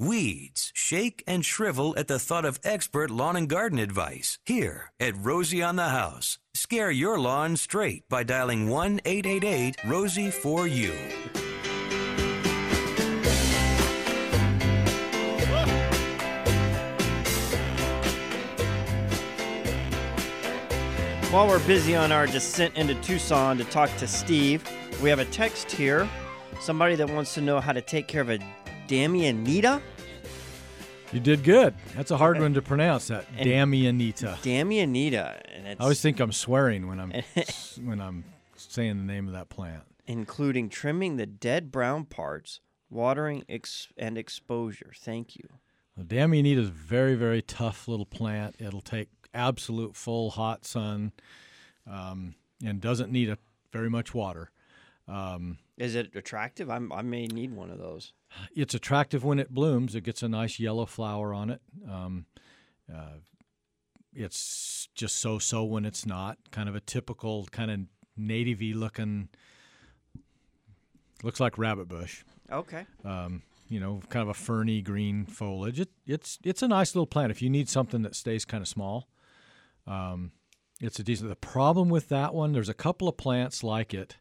Weeds shake and shrivel at the thought of expert lawn and garden advice. Here at Rosie on the House. Scare your lawn straight by dialing 1-888-ROSIE-4U. While we're busy on our descent into Tucson to talk to Steve, we have a text here. Somebody that wants to know how to take care of a Damianita. You did good. That's a hard one to pronounce, that Damianita. Damianita. And it's I always think I'm swearing when I'm saying the name of that plant. including trimming the dead brown parts, watering and exposure. Thank you. Well, Damianita is a very, very tough little plant. It'll take absolute full hot sun and doesn't need very much water. Is it attractive? I may need one of those. It's attractive when it blooms. It gets a nice yellow flower on it. It's just so-so when it's not. Kind of a typical kind of native-y looking, looks like rabbit bush. Okay. Kind of a ferny green foliage. It's a nice little plant. If you need something that stays kind of small, it's a decent. The problem with that one, there's a couple of plants like it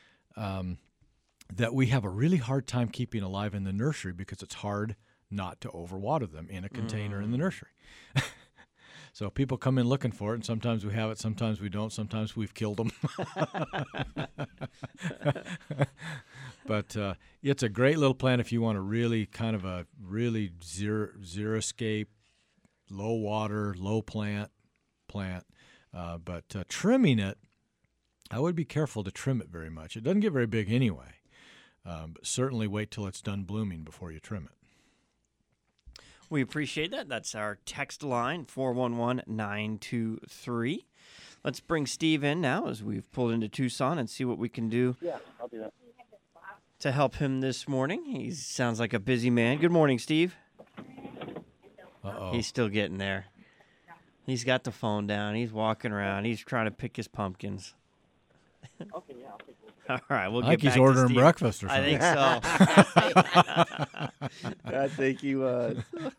that we have a really hard time keeping alive in the nursery because it's hard not to overwater them in a container in the nursery. So people come in looking for it, and sometimes we have it, sometimes we don't, sometimes we've killed them. But it's a great little plant if you want a really kind of a really xeriscape, low water, low plant. But trimming it, I would be careful to trim it very much. It doesn't get very big anyway, but certainly wait till it's done blooming before you trim it. We appreciate that. That's our text line, 411-923. Let's bring Steve in now as we've pulled into Tucson and see what we can do. Yeah, I'll do that. To help him this morning. He sounds like a busy man. Good morning, Steve. Uh-oh. He's still getting there. He's got the phone down. He's walking around. He's trying to pick his pumpkins. Okay, yeah, I'll take it. All right, we'll I think get back he's ordering to Steve. breakfast or something. I think so. I think he was.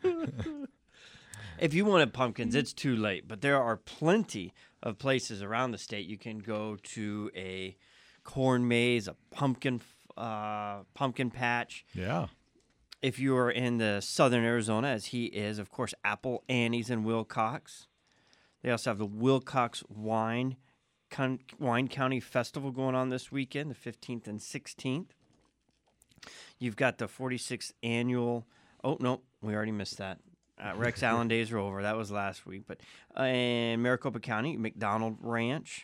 If you wanted pumpkins, it's too late. But there are plenty of places around the state you can go to a corn maze, a pumpkin patch. Yeah. If you are in the southern Arizona, as he is, of course, Apple Annie's in Wilcox. They also have the Wilcox Wine County Festival going on this weekend, the 15th and 16th. You've got the 46th annual. Oh, no, we already missed that. Rex Allen days are over. That was last week. But in Maricopa County, McDonald Ranch.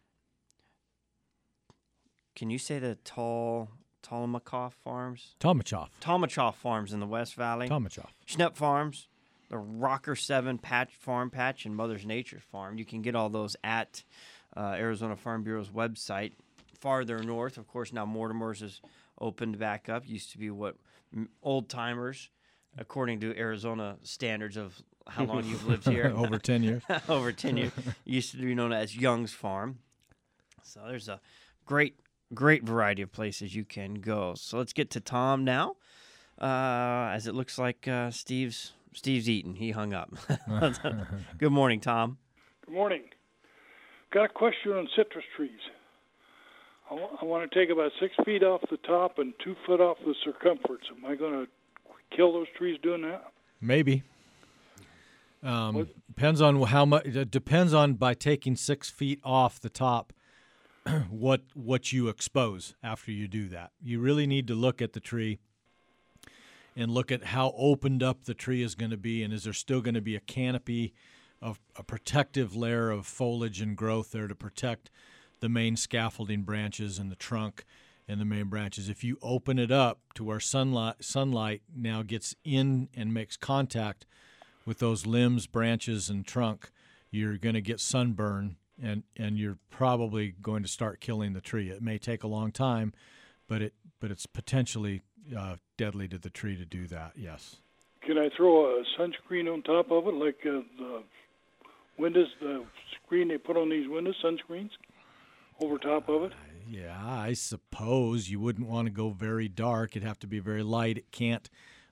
Can you say the Tallamachoff Farms? Tomachoff Farms in the West Valley. Tomachoff. Schnepp Farms, the Rocker 7 Farm Patch, and Mother's Nature's Farm. You can get all those at Arizona Farm Bureau's website. Farther north, of course, now Mortimer's is opened back up. Used to be what old timers, according to Arizona standards of how long you've lived here. Over 10 years. Over 10 years. Used to be known as Young's Farm. So there's a great variety of places you can go. So let's get to Tom now, as it looks like Steve's eating. He hung up. Good morning, Tom. Good morning. Got a question on citrus trees. I want to take about 6 feet off the top and 2 foot off the circumference. Am I going to kill those trees doing that? Maybe. Depends on how much. It depends on, by taking 6 feet off the top, what you expose after you do that. You really need to look at the tree and look at how opened up the tree is going to be, and is there still going to be a canopy of a protective layer of foliage and growth there to protect the main scaffolding branches and the trunk and the main branches. If you open it up to where sunlight now gets in and makes contact with those limbs, branches, and trunk, you're going to get sunburn, and you're probably going to start killing the tree. It may take a long time, but it's potentially deadly to the tree to do that, yes. Can I throw a sunscreen on top of it, like the windows, the screen they put on these windows, sunscreens, over top of it? Yeah, I suppose you wouldn't want to go very dark. It'd have to be very light. It can't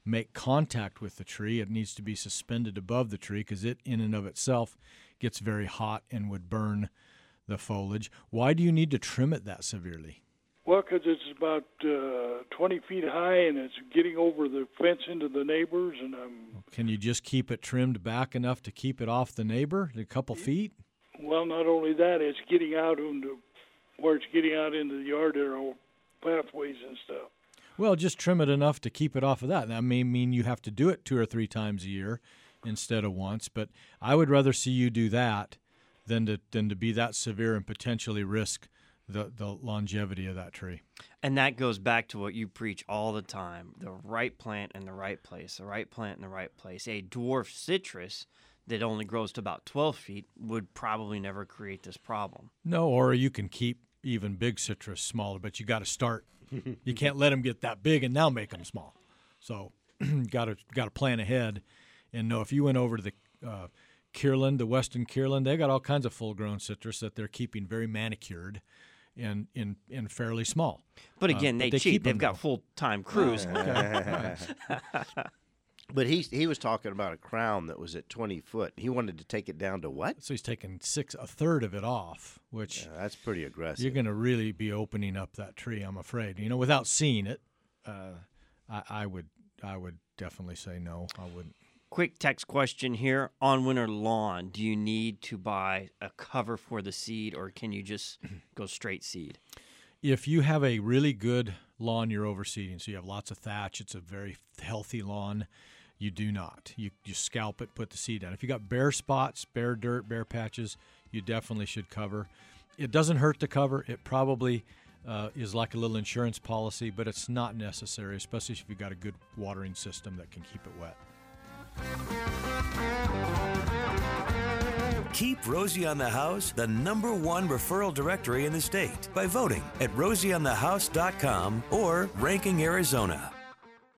make contact with the tree. It needs to be suspended above the tree because it in and of itself gets very hot and would burn the foliage. Why do you need to trim it that severely? Well, because it's about 20 feet high and it's getting over the fence into the neighbors, and Can you just keep it trimmed back enough to keep it off the neighbor, a couple feet? well, not only that, it's getting out into where it's getting out into the yard. There are pathways and stuff. Well, just trim it enough to keep it off of that. That may mean you have to do it 2 or 3 times a year instead of once, but I would rather see you do that than to be that severe and potentially risk the longevity of that tree. And that goes back to what you preach all the time: the right plant in the right place, the right plant in the right place. A dwarf citrus that only grows to about 12 feet would probably never create this problem. No, or you can keep even big citrus smaller, but you got to start. You can't let them get that big and now make them small. So got to plan ahead and know. If you went over to the Kierland, the Western Kierland, they got all kinds of full-grown citrus that they're keeping very manicured and fairly small. But again, they cheat. keep They've them, got though. full-time crews. But he was talking about a crown that was at 20 foot. He wanted to take it down to what? So he's taking a third of it off, which That's pretty aggressive. you're going to really be opening up that tree, I'm afraid. Without seeing it, I would definitely say no. I wouldn't. Quick text question here. On winter lawn, do you need to buy a cover for the seed, or can you just go straight seed? If you have a really good lawn you're overseeding, so you have lots of thatch, it's a very healthy lawn, you do not. You scalp it, put the seed down. If you got bare spots, bare dirt, bare patches, you definitely should cover. It doesn't hurt to cover. It probably is like a little insurance policy, but it's not necessary, especially if you've got a good watering system that can keep it wet. Keep Rosie on the House the #1 referral directory in the state by voting at rosieonthehouse.com or Ranking Arizona.